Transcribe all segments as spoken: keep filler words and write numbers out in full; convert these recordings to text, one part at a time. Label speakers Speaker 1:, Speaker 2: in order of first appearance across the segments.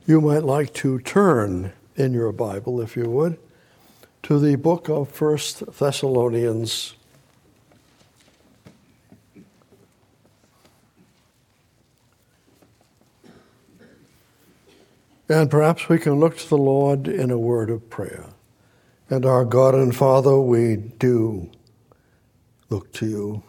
Speaker 1: you might like to turn in your Bible, if you would, to the book of First Thessalonians. And perhaps we can look to the Lord in a word of prayer. And our God and Father, we do look to you.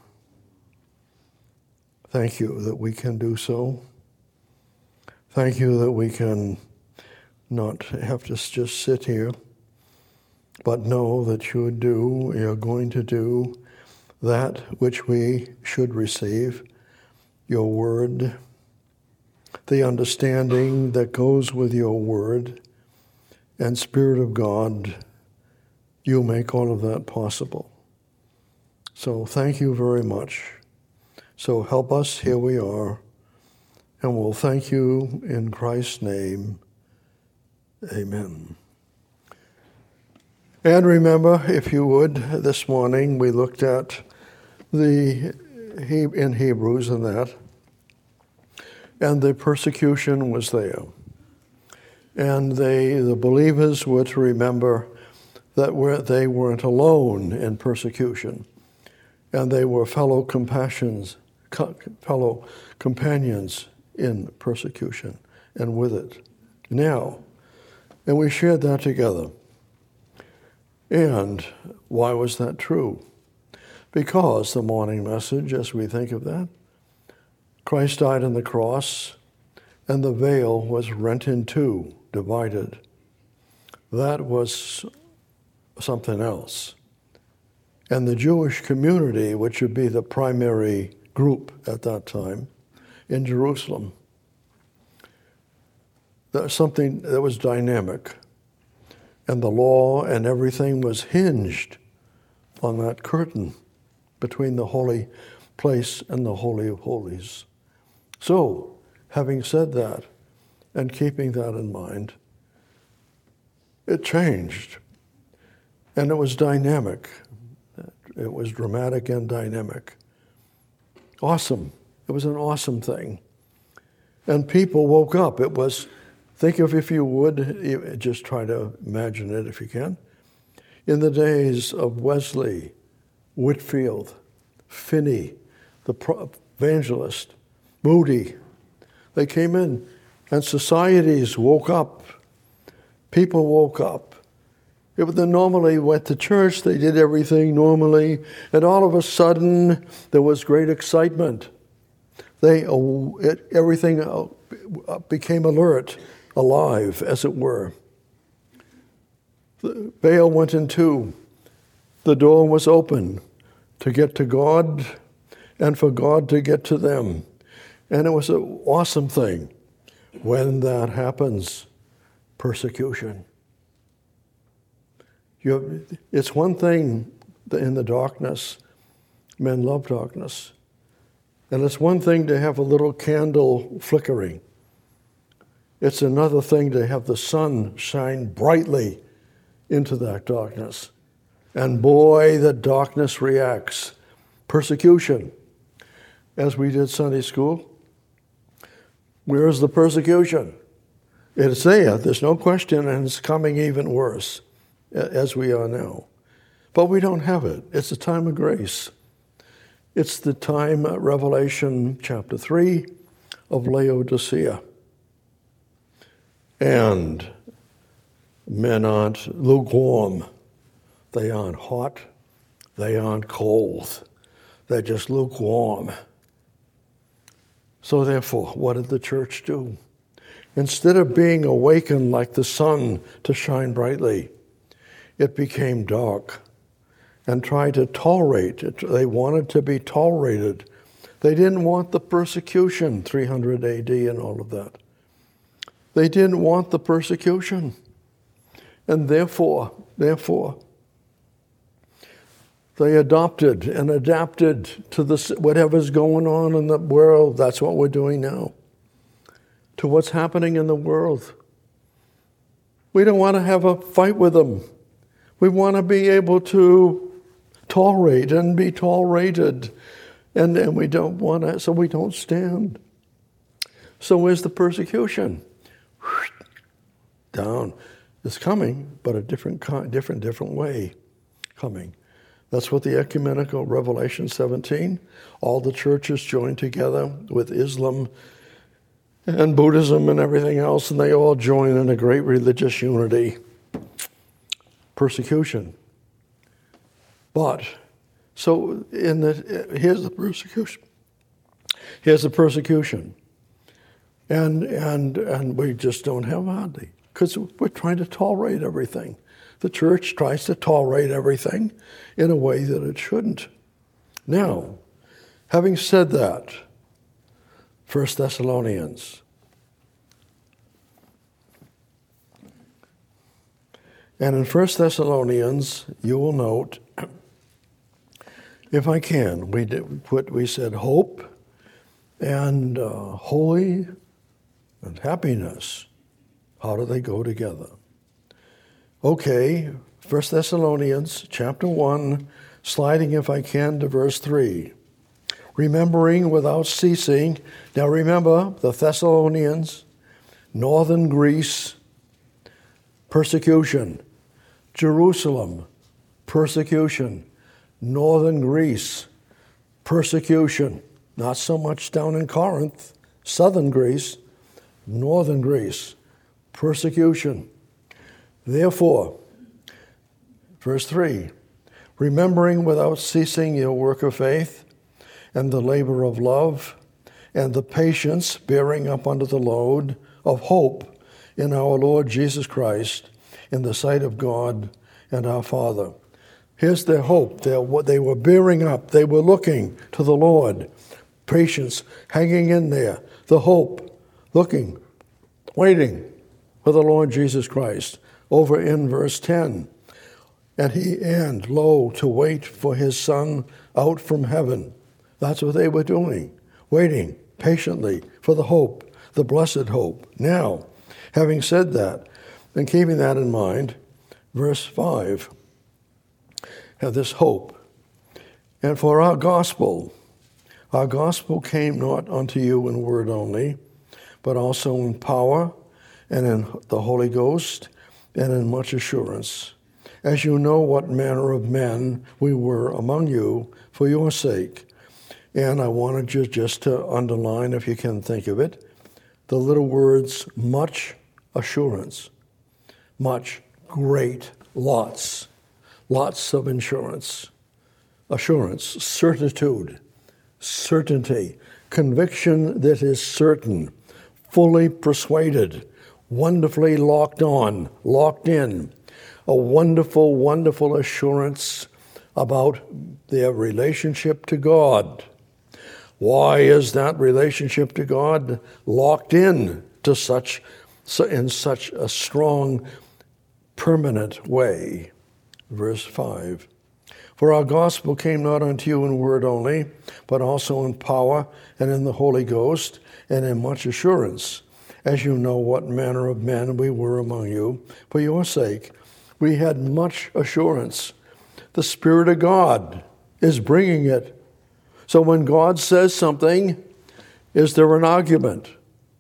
Speaker 1: Thank you that we can do so. Thank you that we can not have to just sit here, but know that you would do, you're going to do that which we should receive, your word, the understanding that goes with your word, and Spirit of God, you make all of that possible. So thank you very much. So help us, here we are, and we'll thank you in Christ's name. Amen. And remember, if you would, this morning we looked at the in Hebrews and that, and the persecution was there. And they, the believers were to remember that we're, they weren't alone in persecution, and they were fellow compassions, co- fellow companions in persecution and with it. Now, and we shared that together. And why was that true? Because the morning message, as we think of that, Christ died on the cross, and the veil was rent in two, divided. That was something else. And the Jewish community, which would be the primary group at that time in Jerusalem, that was something that was dynamic. And the law and everything was hinged on that curtain between the holy place and the Holy of Holies. So, having said that, and keeping that in mind, it changed. And it was dynamic. It was dramatic and dynamic. Awesome. It was an awesome thing. And people woke up. It was, think of, if you would, just try to imagine it if you can, in the days of Wesley, Whitefield, Finney, the evangelist, Moody. They came in, and societies woke up. People woke up. It, they normally went to church, they did everything normally, and all of a sudden there was great excitement. They, it, everything became alert, alive, as it were. The veil went in two. The door was open to get to God and for God to get to them. And it was an awesome thing. When that happens, persecution. You, it's one thing in the darkness, men love darkness. And it's one thing to have a little candle flickering. It's another thing to have the sun shine brightly into that darkness. And boy, the darkness reacts. Persecution. As we did Sunday school, where is the persecution? It's there, there's no question, and it's coming even worse, as we are now. But we don't have it. It's a time of grace. It's the time, Revelation chapter three, of Laodicea. And men aren't lukewarm. They aren't hot. They aren't cold. They're just lukewarm. So therefore, what did the church do? Instead of being awakened like the sun to shine brightly, it became dark and tried to tolerate it. They wanted to be tolerated. They didn't want the persecution, three hundred A D and all of that. They didn't want the persecution. And therefore, therefore, they adopted and adapted to the, whatever's going on in the world. That's what we're doing now. To what's happening in the world. We don't want to have a fight with them. We want to be able to tolerate and be tolerated. And, and we don't want to, so we don't stand. So where's the persecution? down. It's coming, but a different, different, different way coming. That's what the ecumenical Revelation seventeen, all the churches joined together with Islam and Buddhism and everything else, and they all join in a great religious unity. Persecution. But, so in the, here's the persecution. Here's the persecution. And, and, and we just don't have hardly, because we're trying to tolerate everything. The church tries to tolerate everything in a way that it shouldn't. Now, having said that, First Thessalonians. And in First Thessalonians, you will note, if I can, we did put we said hope and uh, holy and happiness. How do they go together? Okay, First Thessalonians chapter one, sliding if I can to verse three. Remembering without ceasing. Now remember, the Thessalonians, northern Greece, persecution. Jerusalem, persecution. Northern Greece, persecution. Not so much down in Corinth, southern Greece, northern Greece, persecution. Therefore, verse three, remembering without ceasing your work of faith and the labor of love and the patience bearing up under the load of hope in our Lord Jesus Christ in the sight of God and our Father. Here's their hope. They're, they were bearing up. They were looking to the Lord. Patience, hanging in there. The hope, looking, waiting for the Lord Jesus Christ. Over in verse ten. And he, and lo, to wait for his Son out from heaven. That's what they were doing. Waiting patiently for the hope, the blessed hope. Now, having said that, and keeping that in mind, verse five, have this hope. And for our gospel, our gospel came not unto you in word only, but also in power and in the Holy Ghost and in much assurance, as you know what manner of men we were among you for your sake. And I wanted you just to underline, if you can think of it, the little words, much assurance. Much, great, lots, lots of insurance, assurance, certitude, certainty, conviction that is certain, fully persuaded, wonderfully locked on, locked in, a wonderful, wonderful assurance about their relationship to God. Why is that relationship to God locked in to such, in such a strong, permanent way? Verse five. For our gospel came not unto you in word only, but also in power and in the Holy Ghost and in much assurance, as you know what manner of men we were among you for your sake. We had much assurance. The Spirit of God is bringing it. So when God says something, is there an argument?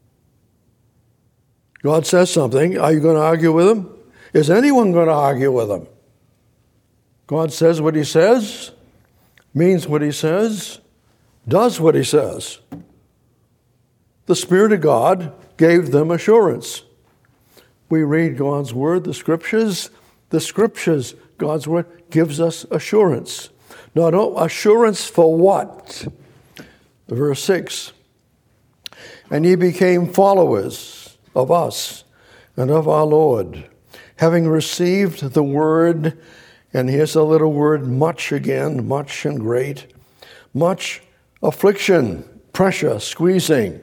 Speaker 1: God says something, are you going to argue with him? Is anyone going to argue with him? God says what he says, means what he says, does what he says. The Spirit of God gave them assurance. We read God's word, the scriptures. The scriptures, God's word, gives us assurance. Not assurance for what? Verse six. And ye became followers of us and of our Lord, having received the word, and here's a little word, much again, much and great, much affliction, pressure, squeezing,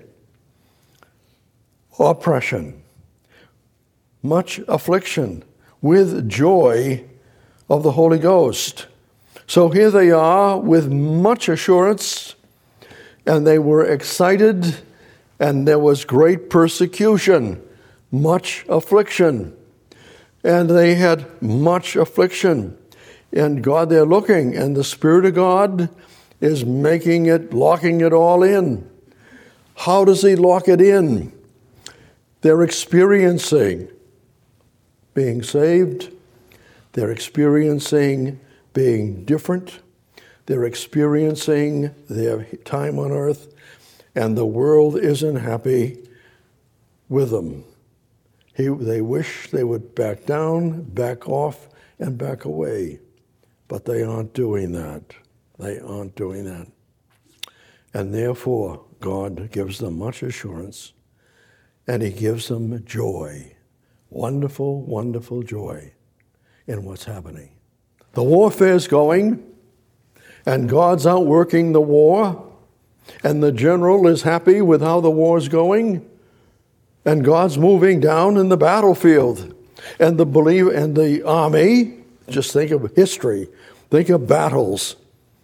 Speaker 1: oppression, much affliction with joy of the Holy Ghost. So here they are with much assurance, and they were excited, and there was great persecution, much affliction. And they had much affliction. And God, they're looking, and the Spirit of God is making it, locking it all in. How does he lock it in? They're experiencing being saved. They're experiencing being different. They're experiencing their time on earth, and the world isn't happy with them. He, they wish they would back down, back off, and back away. But they aren't doing that. They aren't doing that. And therefore, God gives them much assurance, and he gives them joy, wonderful, wonderful joy in what's happening. The warfare's going, and God's out working the war, and the general is happy with how the war's going, and God's moving down in the battlefield, and the believer and the army. Just think of history. Think of battles.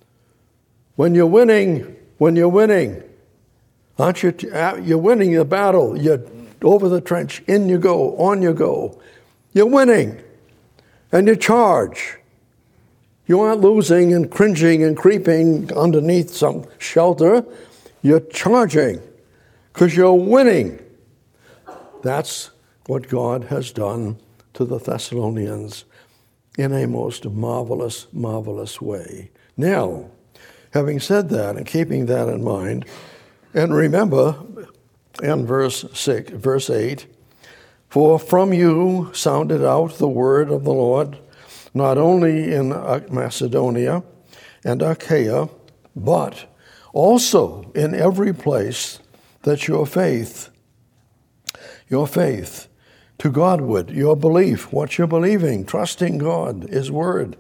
Speaker 1: When you're winning, when you're winning, aren't you? You're winning the battle. You're over the trench. In you go. On you go. You're winning, and you charge. You aren't losing and cringing and creeping underneath some shelter. You're charging because you're winning. That's what God has done to the Thessalonians in a most marvelous, marvelous way. Now, having said that and keeping that in mind, and remember in verse six, verse eight, for from you sounded out the word of the Lord, not only in Macedonia and Achaia, but also in every place, that your faith, your faith to Godward, your belief, what you're believing, trusting God, his word,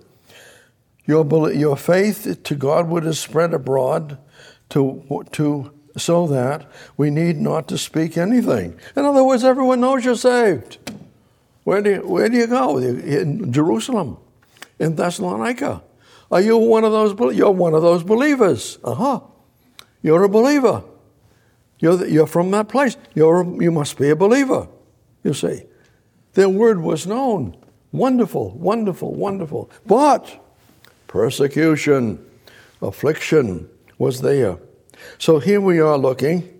Speaker 1: your, your faith to Godward is spread abroad to, to, so that we need not to speak anything. In other words, everyone knows you're saved. Where do you, where do you go? In Jerusalem, in Thessalonica. Are you one of those? You're one of those believers. Uh-huh. You're a believer. You're, the, you're from that place. You're a, you must be a believer, you see. Their word was known. Wonderful, wonderful, wonderful. But persecution, affliction was there. So here we are looking,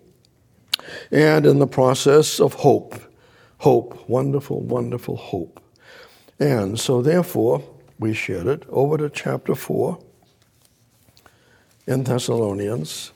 Speaker 1: and in the process of hope. Hope, wonderful, wonderful hope. And so therefore, we shared it over to chapter four in Thessalonians.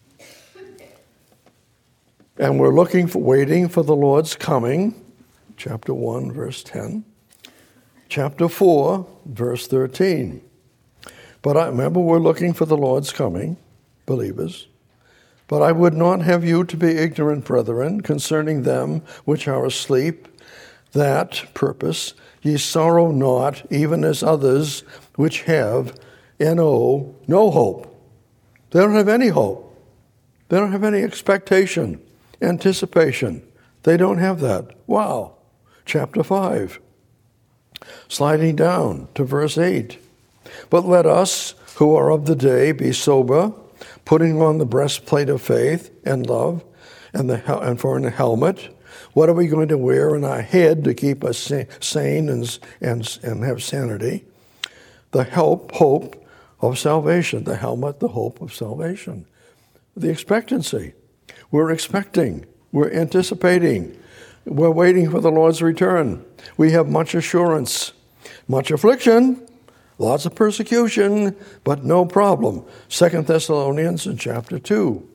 Speaker 1: And we're looking for, waiting for the Lord's coming, chapter one, verse ten. Chapter four, verse thirteen. But I remember we're looking for the Lord's coming, believers. But I would not have you to be ignorant, brethren, concerning them which are asleep, that purpose ye sorrow not, even as others which have and owe no hope. They don't have any hope. They don't have any expectation, anticipation. They don't have that. Wow. Chapter five. Sliding down to verse eight. But let us, who are of the day, be sober, putting on the breastplate of faith and love, and the and for a helmet. What are we going to wear in our head to keep us sane and, and, and have sanity? The help, hope of salvation. The helmet, the hope of salvation. The expectancy. We're expecting. We're anticipating. We're waiting for the Lord's return. We have much assurance. Much affliction. Lots of persecution, but no problem. Second Thessalonians in chapter two.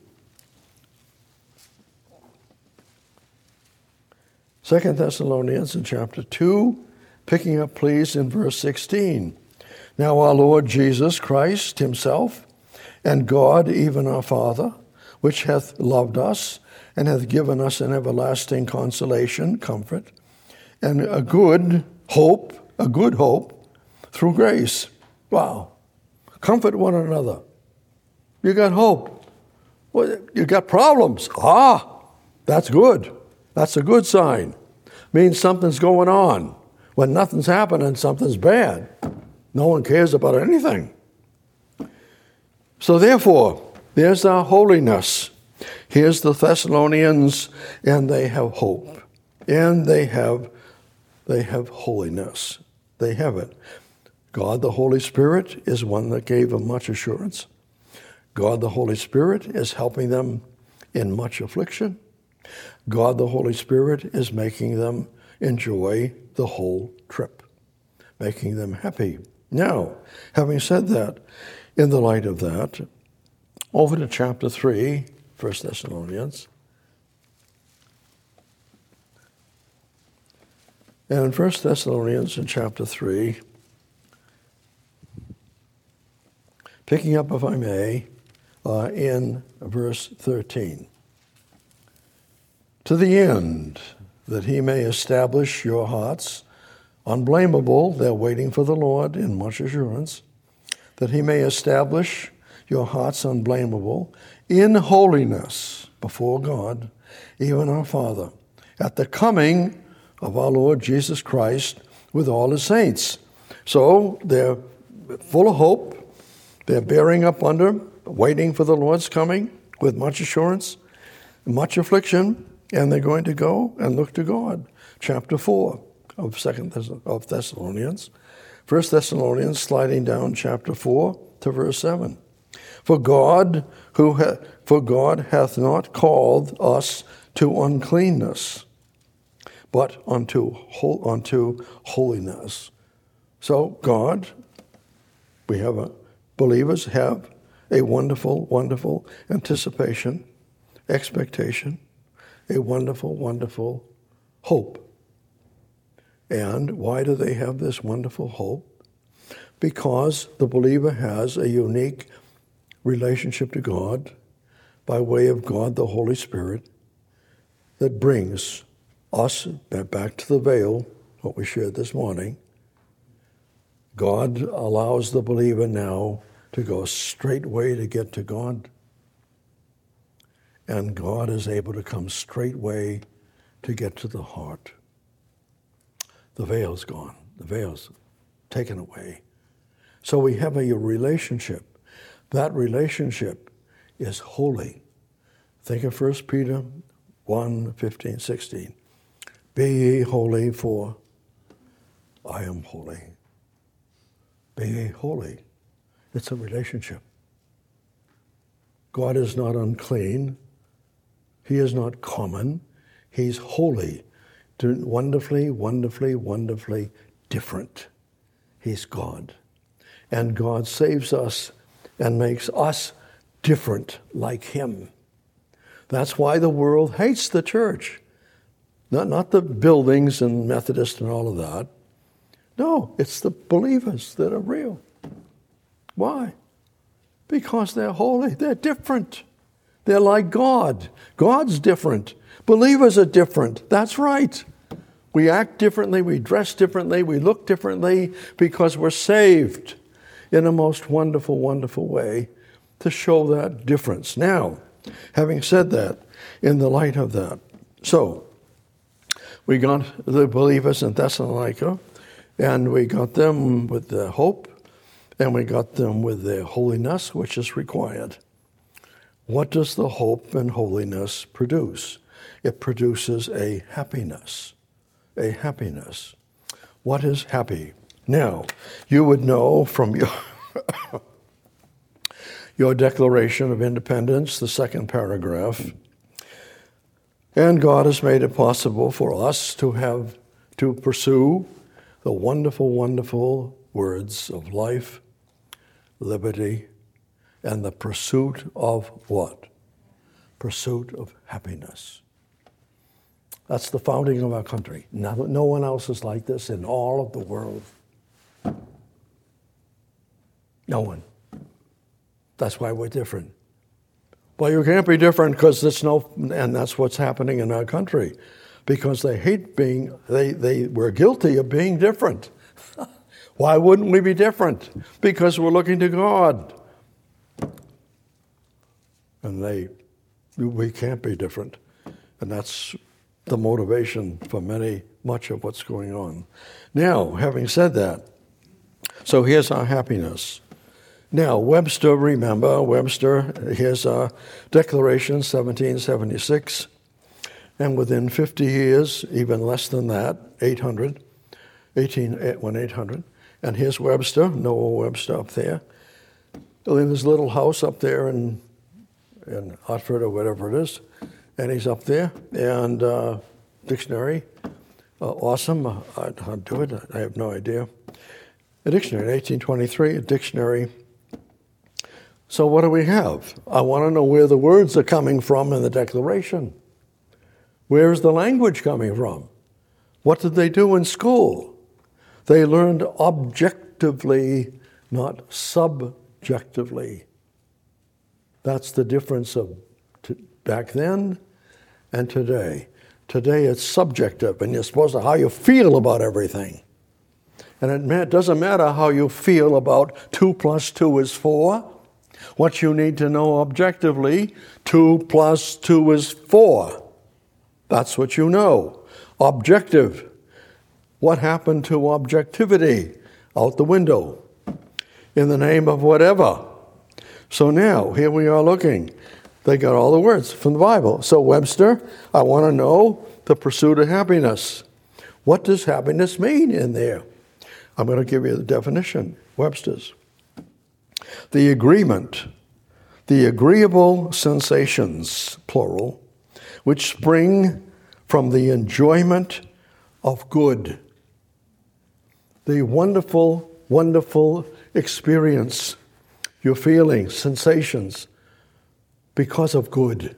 Speaker 1: Second Thessalonians in chapter two, picking up, please, in verse sixteen. Now our Lord Jesus Christ himself, and God, even our Father, which hath loved us, and hath given us an everlasting consolation, comfort, and a good hope, a good hope, through grace. Wow. Comfort one another. You got hope. Well, you got problems. Ah, that's good. That's a good sign. Means something's going on. When nothing's happening, something's bad. No one cares about anything. So therefore, there's our holiness. Here's the Thessalonians, and they have hope. And they have, they have holiness. They have it. God the Holy Spirit is one that gave them much assurance. God the Holy Spirit is helping them in much affliction. God the Holy Spirit is making them enjoy the whole trip, making them happy. Now, having said that, in the light of that, over to chapter three, First Thessalonians. And in First Thessalonians in chapter three, picking up, if I may, uh, in verse thirteen. To the end that he may establish your hearts unblameable, they're waiting for the Lord in much assurance, that he may establish your hearts unblameable in holiness before God, even our Father, at the coming of our Lord Jesus Christ with all his saints. So they're full of hope. They're bearing up under, waiting for the Lord's coming with much assurance, much affliction, and they're going to go and look to God. Chapter four of Second Thess- of Thessalonians. First Thessalonians, sliding down chapter four to verse seven. For God, who ha- for God hath not called us to uncleanness, but unto hol- unto holiness. So God, we have a believers have a wonderful, wonderful anticipation, expectation, a wonderful, wonderful hope. And why do they have this wonderful hope? Because the believer has a unique relationship to God by way of God the Holy Spirit that brings us back to the veil, what we shared this morning. God allows the believer now to go straightway to get to God. And God is able to come straightway to get to the heart. The veil's gone. The veil's taken away. So we have a relationship. That relationship is holy. Think of First Peter one, fifteen, sixteen. Be ye holy, for I am holy. Be ye holy. It's a relationship. God is not unclean. He is not common. He's holy. Wonderfully, wonderfully, wonderfully different. He's God. And God saves us and makes us different like him. That's why the world hates the church. Not, not the buildings and Methodists and all of that. No, it's the believers that are real. Why? Because they're holy. They're different. They're like God. God's different. Believers are different. That's right. We act differently. We dress differently. We look differently because we're saved in a most wonderful, wonderful way to show that difference. Now, having said that, in the light of that, so we got the believers in Thessalonica, and we got them with the hope, and we got them with the holiness, which is required. What does the hope and holiness produce? It produces a happiness, a happiness. What is happy? Now, you would know from your, your Declaration of Independence, the second paragraph, and God has made it possible for us to have, to pursue the wonderful, wonderful words of life, liberty, and the pursuit of what? Pursuit of happiness. That's the founding of our country. No, no one else is like this in all of the world. No one. That's why we're different. Well, you can't be different because it's no, and that's what's happening in our country, because they hate being, they, they were guilty of being different. Why wouldn't we be different? Because we're looking to God. And they, we can't be different. And that's the motivation for many, much of what's going on. Now, having said that, so here's our happiness. Now, Webster, remember, Webster, here's our Declaration, seventeen seventy-six. And within fifty years, even less than that, eight hundred, eighteen, when eight hundred. And here's Webster, Noah Webster up there, in his little house up there in, in Hartford or whatever it is. And he's up there, and uh, dictionary, uh, awesome. Uh, I'll do it. I have no idea. A dictionary, eighteen twenty-three, a dictionary. So what do we have? I want to know where the words are coming from in the Declaration. Where is the language coming from? What did they do in school? They learned objectively, not subjectively. That's the difference of t- back then and today. Today it's subjective, and you're supposed to how you feel about everything. And it ma- doesn't matter how you feel about two plus two is four. What you need to know objectively, two plus two is four. That's what you know. Objective. What happened to objectivity? Out the window. In the name of whatever. So now, here we are looking. They got all the words from the Bible. So Webster, I want to know the pursuit of happiness. What does happiness mean in there? I'm going to give you the definition, Webster's. The agreement, the agreeable sensations, plural, which spring from the enjoyment of good. The wonderful, wonderful experience you're feeling, sensations, because of good.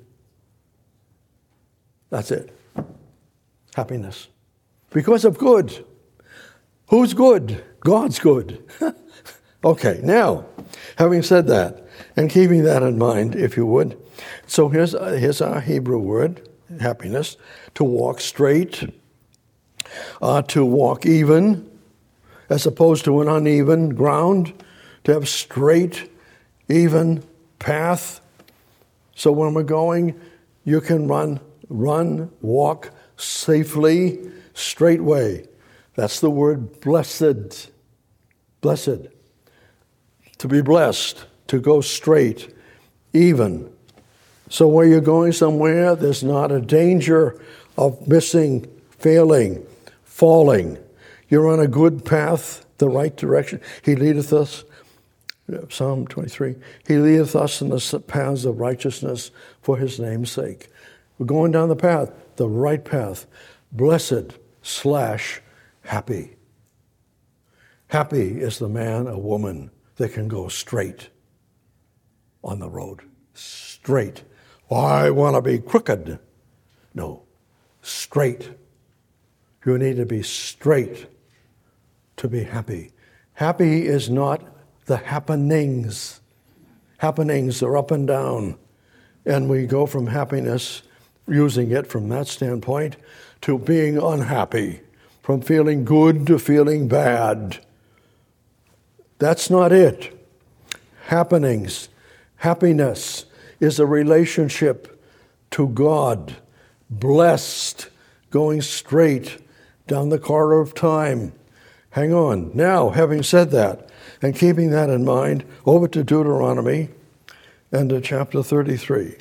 Speaker 1: That's it. Happiness. Because of good. Who's good? God's good. Okay, now, having said that, and keeping that in mind, if you would, so here's, uh, here's our Hebrew word, happiness, to walk straight, uh, to walk even, as opposed to an uneven ground, to have straight, even path. So when we're going, you can run, run, walk safely, straight way. That's the word blessed. Blessed. To be blessed, to go straight, even. So where you're going somewhere, there's not a danger of missing, failing, falling. You're on a good path, the right direction. He leadeth us, Psalm twenty-three, He leadeth us in the paths of righteousness for His name's sake. We're going down the path, the right path. Blessed slash happy. Happy is the man or woman that can go straight on the road. Straight. Oh, I want to be crooked. No, straight. You need to be straight to be happy. Happy is not the happenings. Happenings are up and down. And we go from happiness, using it from that standpoint, to being unhappy, from feeling good to feeling bad. That's not it. Happenings, happiness is a relationship to God, blessed, going straight down the corridor of time. Hang on. Now, having said that, and keeping that in mind, over to Deuteronomy and to chapter thirty-three.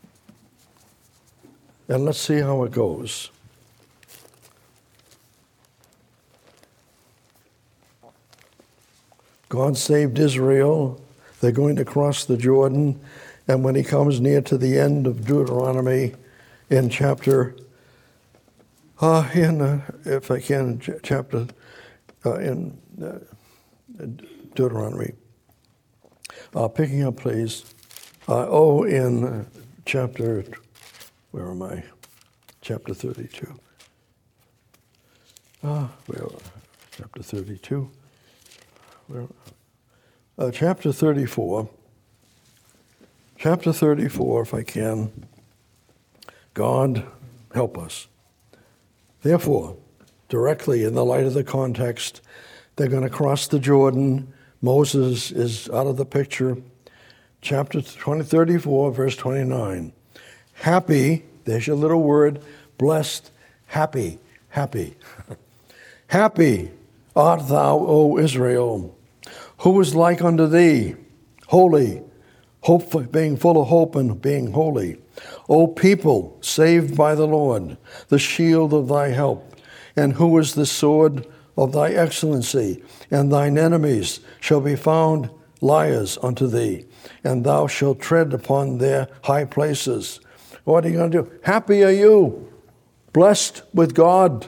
Speaker 1: And let's see how it goes. God saved Israel. They're going to cross the Jordan. And when he comes near to the end of Deuteronomy in chapter, uh, in, uh, if I can, ch- chapter, uh, in uh, Deuteronomy, uh, picking up, please. Uh, oh, in uh, chapter, where am I? Chapter thirty-two. Ah, uh, where? Chapter thirty-two. Where? Uh, chapter thirty-four. Chapter thirty-four, if I can. God, help us. Therefore, directly in the light of the context, they're going to cross the Jordan. Moses is out of the picture. Chapter twenty, thirty-four, verse twenty-nine. Happy, there's your little word, blessed, happy, happy. Happy art thou, O Israel, who is like unto thee, holy, hope, being full of hope and being holy. O people, saved by the Lord, the shield of thy help, and who is the sword of thy excellency, and thine enemies shall be found liars unto thee, and thou shalt tread upon their high places. What are you going to do? Happy are you, blessed with God.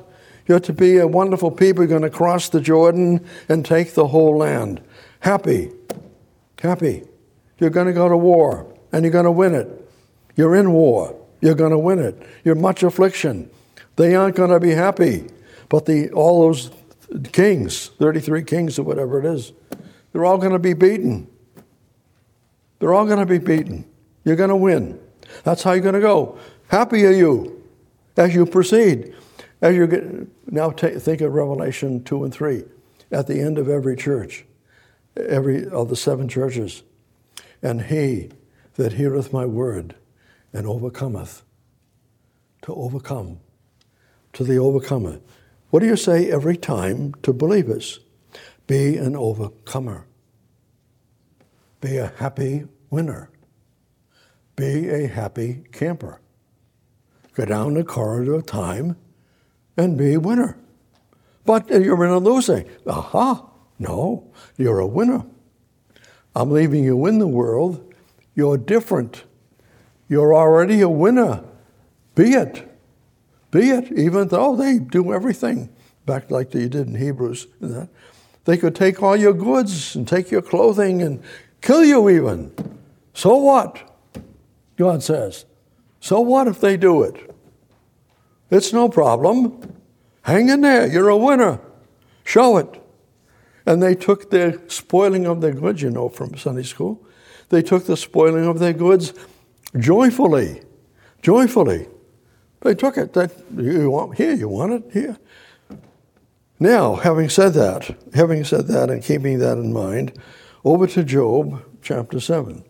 Speaker 1: You're to be a wonderful people. You're going to cross the Jordan and take the whole land. Happy. Happy. You're going to go to war, and you're going to win it. You're in war. You're going to win it. You're much affliction. They aren't going to be happy. But the all those kings, thirty-three kings or whatever it is, they're all going to be beaten. They're all going to be beaten. You're going to win. That's how you're going to go. Happy are you as you proceed. As you get, now take, think of Revelation two and three. At the end of every church, every of the seven churches. And he that heareth my word and overcometh. To overcome. To the overcomer. What do you say every time to believers? Be an overcomer. Be a happy winner. Be a happy camper. Go down the corridor of time and be a winner. But you're in a losing. Aha! No, you're a winner. I'm leaving you in the world. You're different. You're already a winner. Be it. Be it, even though they do everything, back like they did in Hebrews. They could take all your goods and take your clothing and kill you even. So what? God says. So what if they do it? It's no problem. Hang in there. You're a winner. Show it. And they took their spoiling of their goods, you know, from Sunday school. They took the spoiling of their goods joyfully. Joyfully. They took it. That you want here, you want it here. Now, having said that, having said that and keeping that in mind, over to Job chapter seven.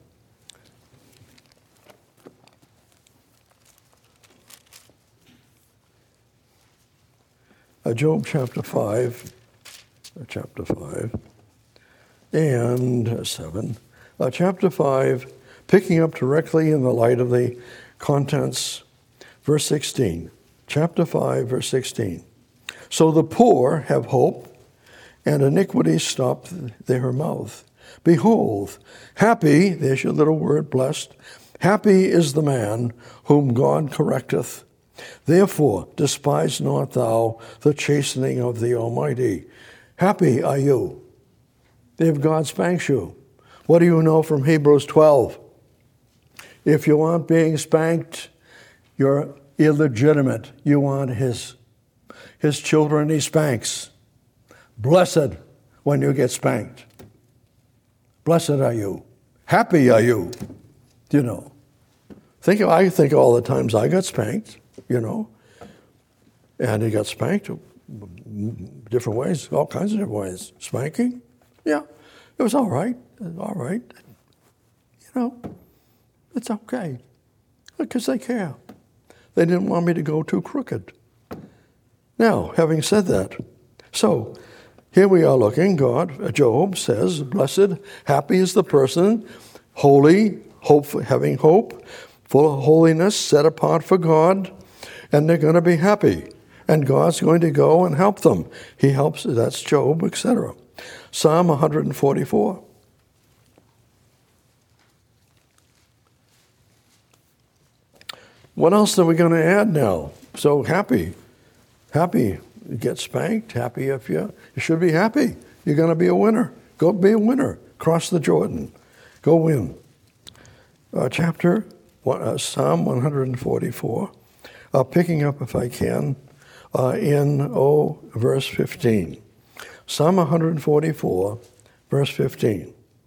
Speaker 1: Uh, Job chapter five, uh, chapter five, and uh, seven. Uh, chapter five, picking up directly in the light of the contents. Verse sixteen, chapter five, verse sixteen. So the poor have hope, and iniquity stop their mouth. Behold, happy, there's your little word, blessed, happy is the man whom God correcteth. Therefore, despise not thou the chastening of the Almighty. Happy are you if God spanks you. What do you know from Hebrews twelve? If you aren't being spanked, you're illegitimate. You want his, his children he spanks. Blessed when you get spanked. Blessed are you. Happy are you. You know. Think of, I think all the times I got spanked, you know. And he got spanked different ways, all kinds of different ways. Spanking, yeah, it was all right. All right. You know, it's okay. Because they care. They didn't want me to go too crooked. Now, having said that, so here we are looking, God, Job says, blessed, happy is the person, holy, hope, having hope, full of holiness, set apart for God, and they're going to be happy. And God's going to go and help them. He helps, that's Job, et cetera. Psalm one forty-four. What else are we going to add now? So happy. Happy. You get spanked. Happy if you, you should be happy. You're going to be a winner. Go be a winner. Cross the Jordan. Go win. Uh, chapter, uh, Psalm one forty-four. Uh, picking up, if I can, uh, in, oh, verse fifteen. Psalm one forty-four, verse fifteen.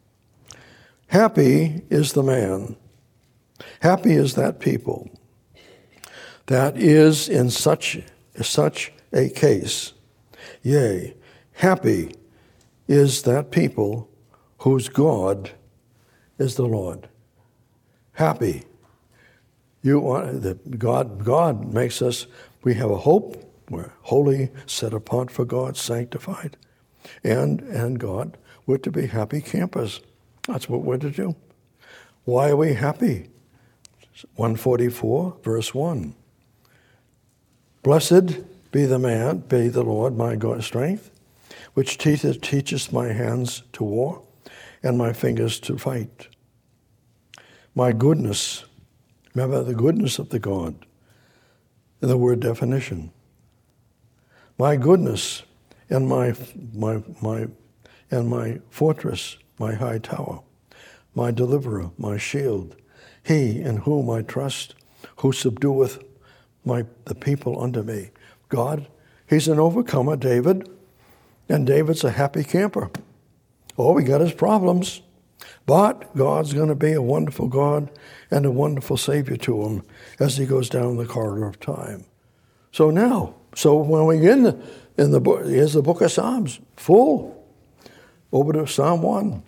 Speaker 1: Happy is the man. Happy is that people. That is in such, such a case. Yea, happy is that people whose God is the Lord. Happy. You want the God, God makes us, we have a hope, we're holy, set apart for God, sanctified. And, and God, we're to be happy campers. That's what we're to do. Why are we happy? one forty-four, verse one. Blessed be the man, be the Lord my God strength, which teacheth, teacheth my hands to war and my fingers to fight. My goodness, remember the goodness of the God, in the word definition. My goodness and my, my, my, and my fortress, my high tower, my deliverer, my shield, he in whom I trust, who subdueth my, the people unto me. God, he's an overcomer, David, and David's a happy camper. Oh, we got his problems, but God's going to be a wonderful God and a wonderful Savior to him as he goes down the corridor of time. So now, so when we get in the, in the book, here's the book of Psalms, full. Over to Psalm one.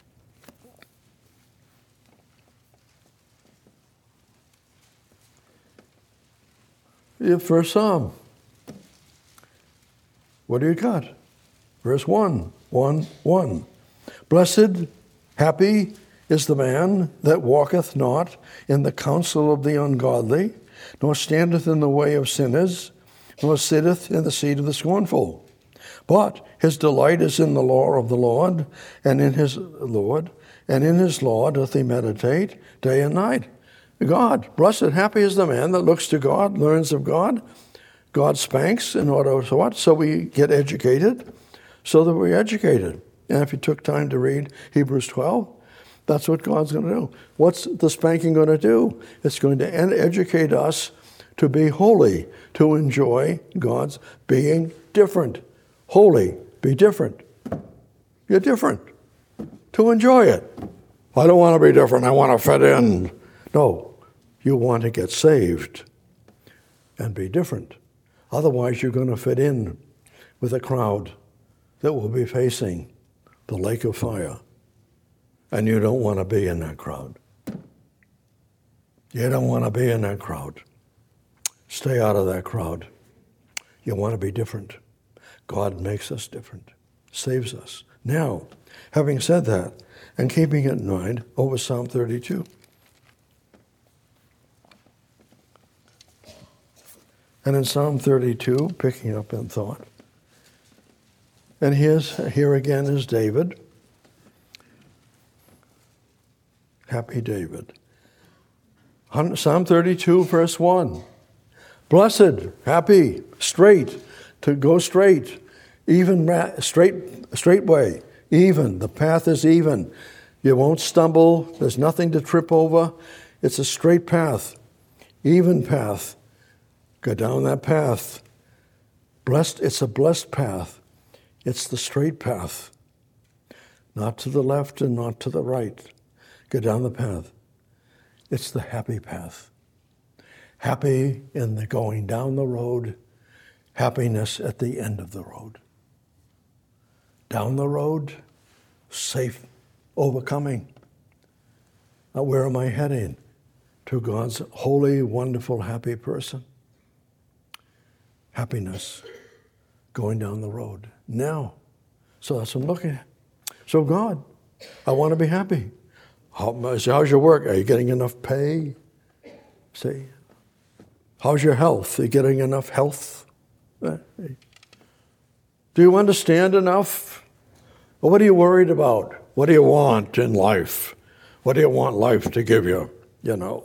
Speaker 1: The first Psalm. What do you got? Verse one, one, one. Blessed, happy is the man that walketh not in the counsel of the ungodly, nor standeth in the way of sinners, nor sitteth in the seat of the scornful. But his delight is in the law of the Lord, and in his Lord, and in his law doth he meditate day and night. God, blessed, happy is the man that looks to God, learns of God. God spanks in order to what? So we get educated, so that we're educated. And if you took time to read Hebrews twelve, that's what God's going to do. What's the spanking going to do? It's going to educate us to be holy, to enjoy God's being different. Holy, be different. You're different. To enjoy it. I don't want to be different. I want to fit in. No, you want to get saved and be different. Otherwise, you're going to fit in with a crowd that will be facing the lake of fire. And you don't want to be in that crowd. You don't want to be in that crowd. Stay out of that crowd. You want to be different. God makes us different, saves us. Now, having said that, and keeping it in mind, over Psalm thirty-two. And in Psalm thirty-two, picking up in thought, and here's, here again is David. Happy David. Psalm thirty-two, verse one. Blessed, happy, straight, to go straight, even, straight, straight way, even. The path is even. You won't stumble. There's nothing to trip over. It's a straight path, even path. Go down that path. Blessed, it's a blessed path. It's the straight path. Not to the left and not to the right. Go down the path. It's the happy path. Happy in the going down the road, happiness at the end of the road. Down the road, safe, overcoming. Now, where am I heading? To God's holy, wonderful, happy person. Happiness, going down the road. Now, so that's what I'm looking at. So God, I want to be happy. How, how's your work? Are you getting enough pay? See? How's your health? Are you getting enough health? Do you understand enough? Or what are you worried about? What do you want in life? What do you want life to give you? You know.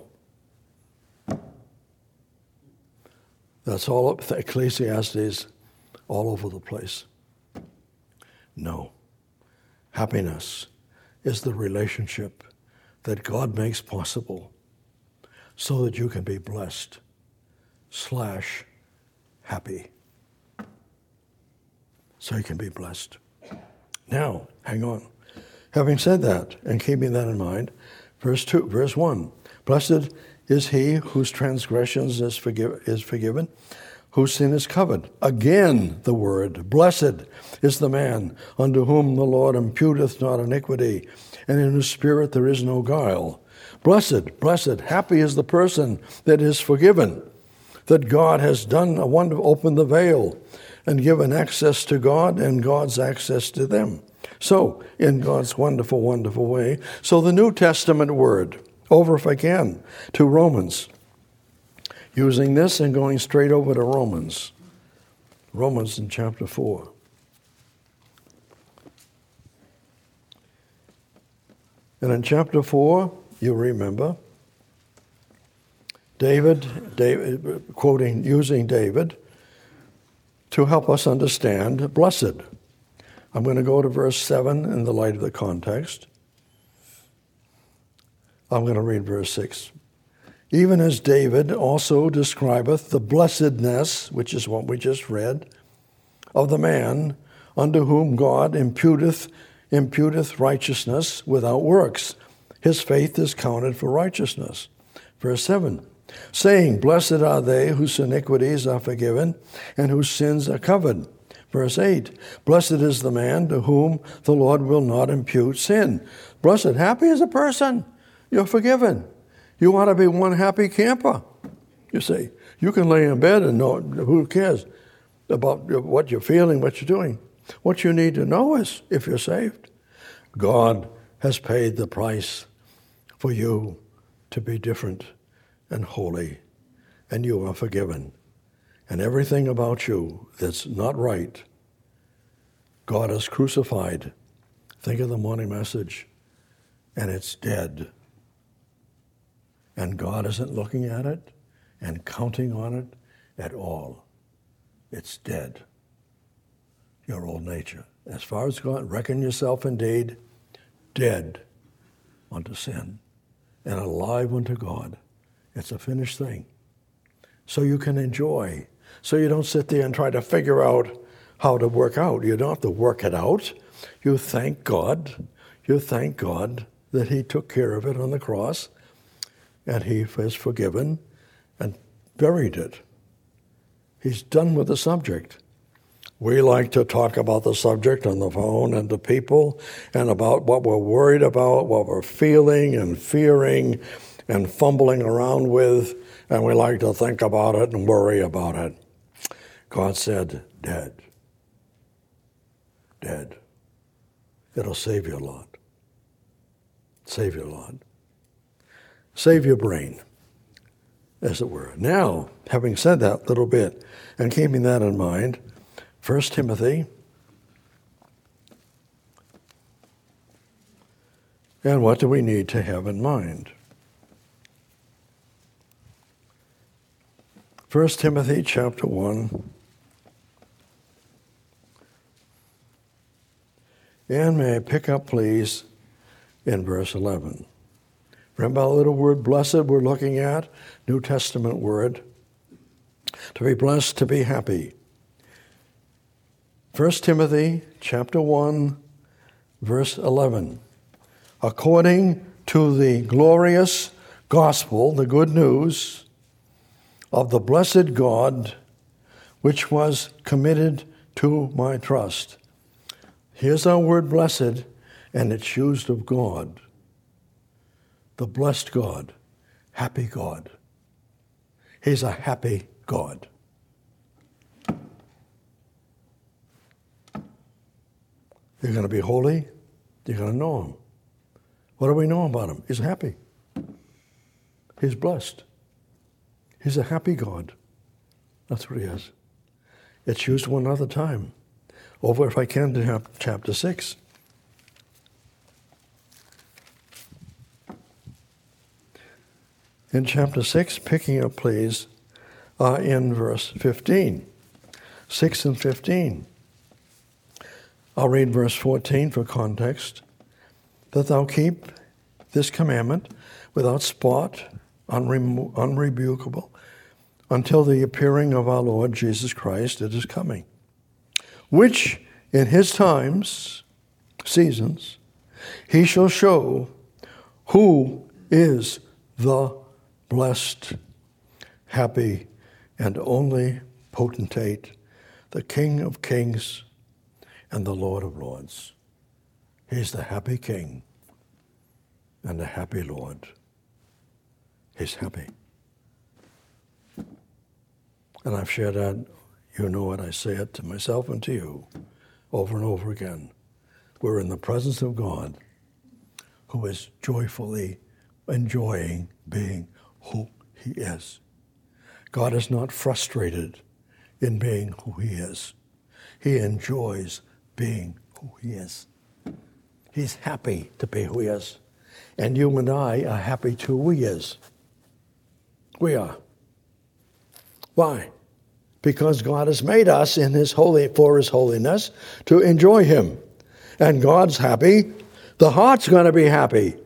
Speaker 1: That's all up Ecclesiastes all over the place. No. Happiness is the relationship that God makes possible so that you can be blessed slash happy. So you can be blessed. Now, hang on. Having said that, and keeping that in mind, verse two, verse one, blessed is he whose transgressions is, forgive, is forgiven, whose sin is covered. Again, the word, blessed is the man unto whom the Lord imputeth not iniquity, and in whose spirit there is no guile. Blessed, blessed, happy is the person that is forgiven, that God has done a wonder, opened the veil, and given access to God and God's access to them. So, in God's wonderful, wonderful way. So the New Testament word, over if I can, to Romans. Using this and going straight over to Romans. Romans in chapter four. And in chapter four, you remember, David, David, quoting, using David, to help us understand blessed. I'm going to go to verse seven in the light of the context. I'm going to read verse six. Even as David also describeth the blessedness, which is what we just read, of the man unto whom God imputeth, imputeth righteousness without works. His faith is counted for righteousness. Verse seven, saying, blessed are they whose iniquities are forgiven and whose sins are covered. Verse eight, blessed is the man to whom the Lord will not impute sin. Blessed, happy is a person. You're forgiven. You ought to be one happy camper. You see, you can lay in bed and know, who cares about what you're feeling, what you're doing. What you need to know is, if you're saved, God has paid the price for you to be different and holy, and you are forgiven. And everything about you that's not right, God has crucified. Think of the morning message, and it's dead. And God isn't looking at it and counting on it at all. It's dead. Your old nature. As far as God, reckon yourself indeed dead unto sin and alive unto God. It's a finished thing. So you can enjoy. So you don't sit there and try to figure out how to work out. You don't have to work it out. You thank God. You thank God that he took care of it on the cross, and he has forgiven and buried it. He's done with the subject. We like to talk about the subject on the phone and to people and about what we're worried about, what we're feeling and fearing and fumbling around with, and we like to think about it and worry about it. God said, dead. Dead. It'll save you a lot. Save you a lot. Save your brain, as it were. Now, having said that little bit and keeping that in mind, First Timothy, and what do we need to have in mind? First Timothy chapter one, and may I pick up, please, in verse eleven. Remember the little word blessed we're looking at? New Testament word. To be blessed, to be happy. First Timothy chapter one, verse eleven. According to the glorious gospel, the good news of the blessed God, which was committed to my trust. Here's our word blessed, and it's used of God. The blessed God, happy God. He's a happy God. You're going to be holy, you're going to know him. What do we know about him? He's happy. He's blessed. He's a happy God. That's what he is. It's used one other time. Over, if I can, to chapter six. In chapter six, picking up, please, uh, in verse fifteen. six and fifteen. I'll read verse fourteen for context. That thou keep this commandment without spot, unre- unrebukable, until the appearing of our Lord Jesus Christ, it is coming. Which in his times, seasons, he shall show who is the blessed, happy, and only potentate, the King of kings and the Lord of lords. He's the happy King and the happy Lord. He's happy. And I've shared that. You know it. I say it to myself and to you over and over again. We're in the presence of God, who is joyfully enjoying being who he is. God is not frustrated in being who he is. He enjoys being who he is. He's happy to be who he is. And you and I are happy to who he is. We are. Why? because God has made us in His holy for His holiness to enjoy Him. And God's happy. The heart's going to be happy.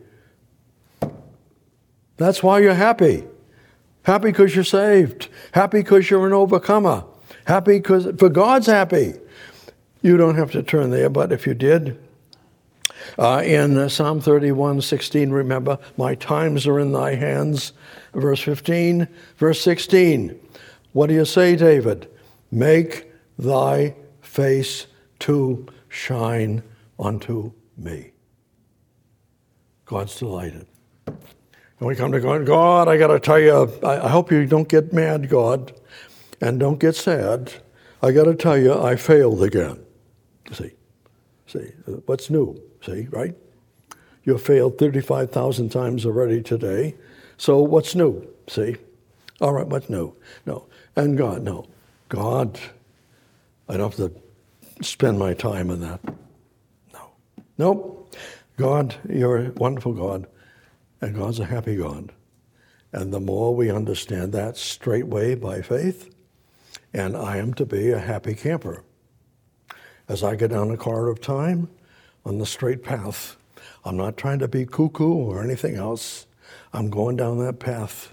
Speaker 1: That's why you're happy. Happy because you're saved. Happy because you're an overcomer. Happy because, for God's happy. You don't have to turn there, but if you did, uh, in uh, Psalm thirty-one sixteen, remember, my times are in thy hands. Verse fifteen, verse sixteen. What do you say, David? Make thy face to shine unto me. God's delighted. And we come to God, God, I got to tell you, I, I hope you don't get mad, God, and don't get sad. I got to tell you, I failed again. See, see, what's new? See, right? You failed thirty-five thousand times already today. So what's new? See? All right, what's new? No. And God, no. God, I don't have to spend my time on that. No. Nope. God, you're a wonderful God, and God's a happy God. And the more we understand that straightway by faith, and I am to be a happy camper. As I get down the corridor of time on the straight path, I'm not trying to be cuckoo or anything else. I'm going down that path.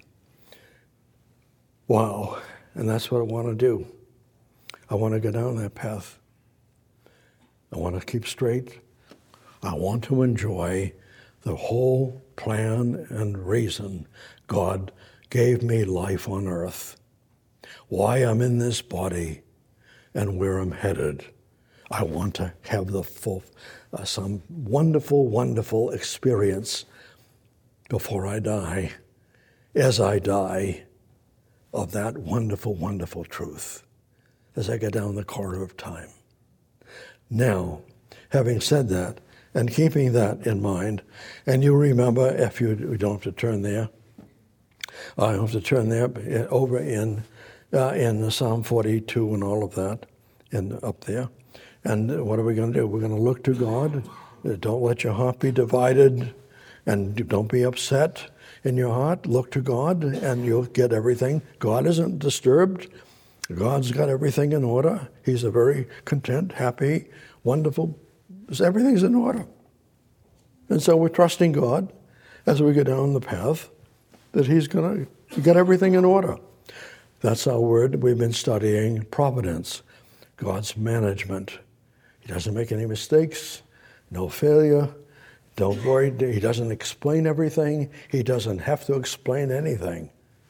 Speaker 1: Wow. And that's what I want to do. I want to go down that path. I want to keep straight. I want to enjoy the whole plan and reason God gave me life on earth, why I'm in this body, and where I'm headed. I want to have the full, uh, some wonderful, wonderful experience before I die, as I die, of that wonderful, wonderful truth as I get down the corridor of time. Now, having said that, and keeping that in mind, and you remember, if you, you don't have to turn there, I don't have to turn there, over in uh, in Psalm forty-two and all of that, and up there. And what are we going to do? We're going to look to God. Don't let your heart be divided, and don't be upset in your heart. Look to God, and you'll get everything. God isn't disturbed. God's got everything in order. He's a very content, happy, wonderful. Everything's in order. And so we're trusting God as we go down the path that He's going to get everything in order. That's our word. We've been studying providence, God's management. He doesn't make any mistakes, no failure. Don't worry. He doesn't explain everything. He doesn't have to explain anything.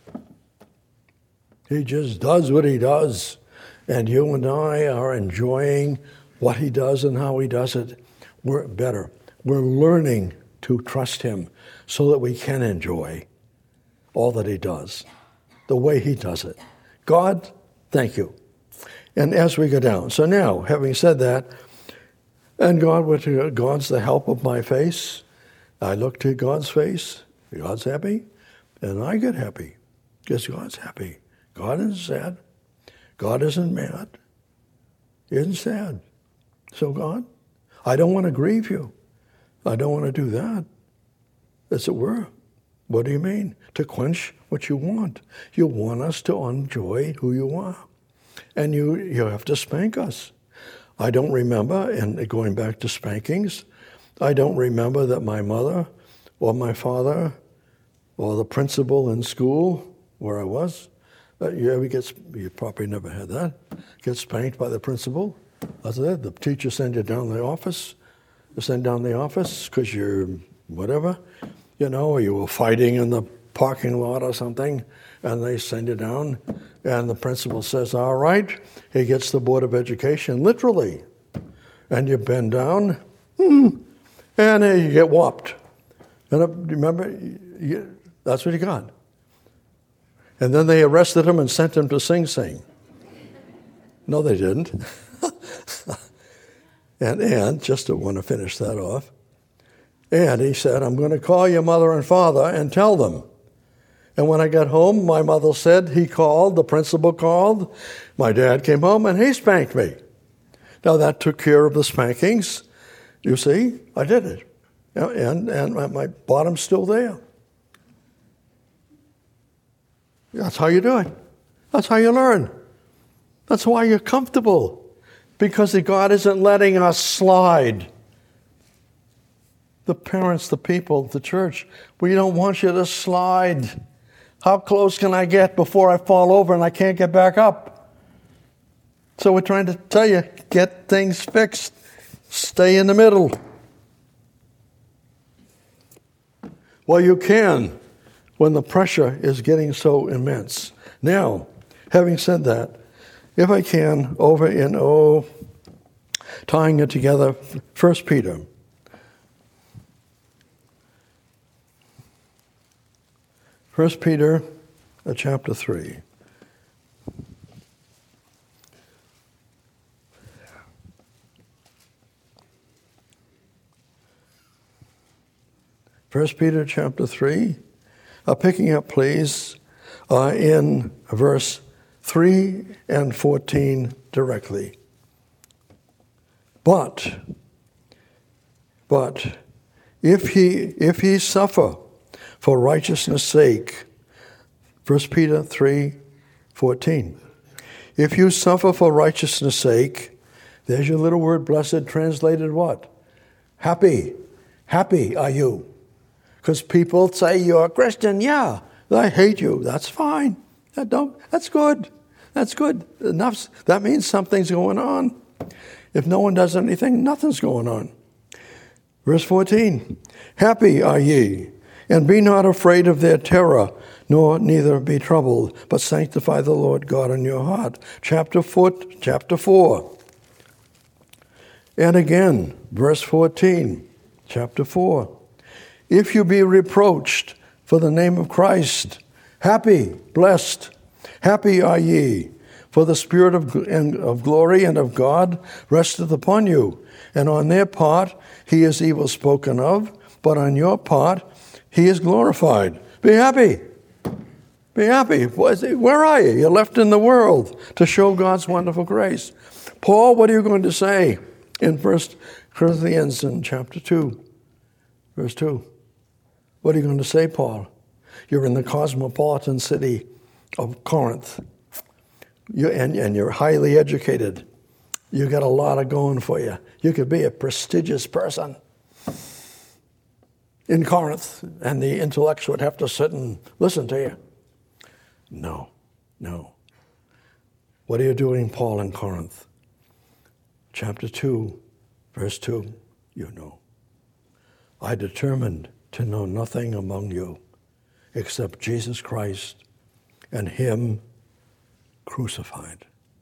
Speaker 1: He just does what He does. And you and I are enjoying what He does and how He does it. We're better. We're learning to trust Him so that we can enjoy all that He does, the way He does it. God, thank you. And as we go down, so now, having said that, and God, God's the help of my face. I look to God's face. God's happy, and I get happy because God's happy. God isn't sad. God isn't mad. He isn't sad. So God, I don't want to grieve you. I don't want to do that. As it were. What do you mean? To quench what you want. You want us to enjoy who you are. And you, you have to spank us. I don't remember, and going back to spankings, I don't remember that my mother or my father or the principal in school where I was, uh, you ever get, you probably never had that, get spanked by the principal. That's it. The teacher sends you down the office. You send down the office because you're whatever, you know, or you were fighting in the parking lot or something, and they send you down, and the principal says, all right, he gets the Board of Education, literally. And you bend down, and you get whopped. And uh, remember, you, that's what you got. And then they arrested him and sent him to Sing Sing. No, they didn't. and, and, just to want to finish that off, and he said, I'm going to call your mother and father and tell them. And when I got home, my mother said he called, the principal called. My dad came home and he spanked me. Now that took care of the spankings. You see, I did it. And, and my bottom's still there. That's how you do it. That's how you learn. That's why you're comfortable. Because God isn't letting us slide. The parents, the people, the church, we don't want you to slide. How close can I get before I fall over and I can't get back up? So we're trying to tell you, get things fixed. Stay in the middle. Well, you can when the pressure is getting so immense. Now, having said that, if I can, over in, oh, tying it together, First Peter. First Peter, uh, chapter three. First Peter, chapter three. Uh, picking up, please, uh, in verse three and fourteen directly. But, but, if he if he suffer for righteousness' sake, First Peter three, fourteen. If you suffer for righteousness' sake, there's your little word, blessed, translated what? Happy. Happy are you. Because people say you're a Christian, yeah, I hate you. That's fine. That don't, that's good. That's good. Enough. That means something's going on. If no one does anything, nothing's going on. Verse fourteen, happy are ye, and be not afraid of their terror, nor neither be troubled, but sanctify the Lord God in your heart. Chapter four, chapter four. And again, verse fourteen, chapter four. If you be reproached for the name of Christ, happy, blessed, happy are ye, for the Spirit of, of glory and of God resteth upon you. And on their part he is evil spoken of, but on your part he is glorified. Be happy. Be happy. Where are you? You're left in the world to show God's wonderful grace. Paul, what are you going to say in First Corinthians in chapter two, verse two? What are you going to say, Paul? You're in the cosmopolitan city of Corinth, you, and, and you're highly educated. You got a lot of going for you. You could be a prestigious person in Corinth, and the intellects would have to sit and listen to you. No, no. What are you doing, Paul, in Corinth? Chapter two, verse two, you know. I determined to know nothing among you except Jesus Christ and him crucified.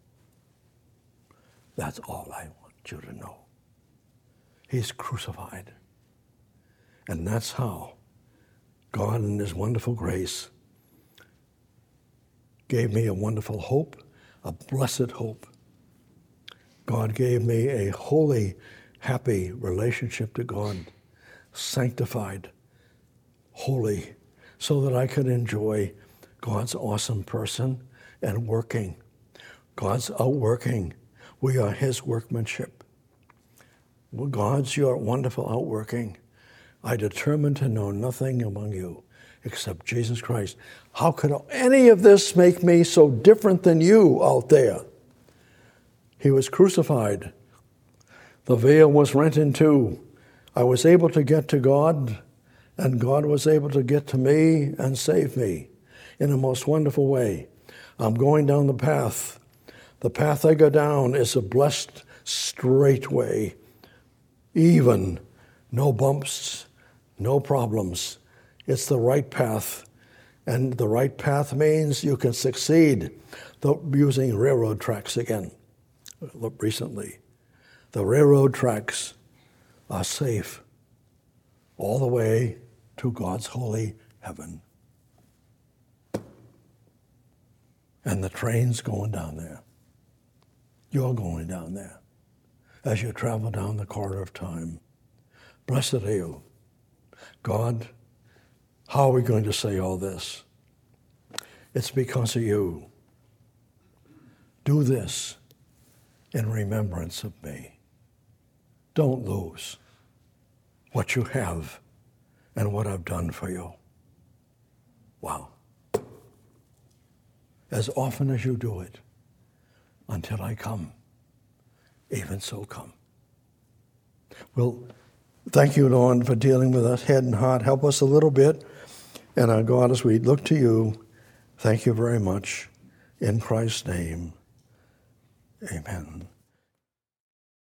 Speaker 1: That's all I want you to know. He's crucified. And that's how God in his wonderful grace gave me a wonderful hope, a blessed hope. God gave me a holy, happy relationship to God, sanctified, holy, so that I could enjoy God's awesome person and working. God's outworking. We are his workmanship. God's your wonderful outworking. I determined to know nothing among you except Jesus Christ. How could any of this make me so different than you out there? He was crucified. The veil was rent in two. I was able to get to God, and God was able to get to me and save me in a most wonderful way. I'm going down the path. The path I go down is a blessed, straight way. Even, no bumps, no problems. It's the right path. And the right path means you can succeed. The, using railroad tracks again, recently. The railroad tracks are safe all the way to God's holy heaven. And the train's going down there. You're going down there as you travel down the corridor of time. Blessed are you. God, how are we going to say all this? It's because of you. Do this in remembrance of me. Don't lose what you have and what I've done for you. Wow. As often as you do it, until I come. Even so come. Well, thank you, Lord, for dealing with us head and heart. Help us a little bit. And our God, as we look to you, thank you very much. In Christ's name, amen.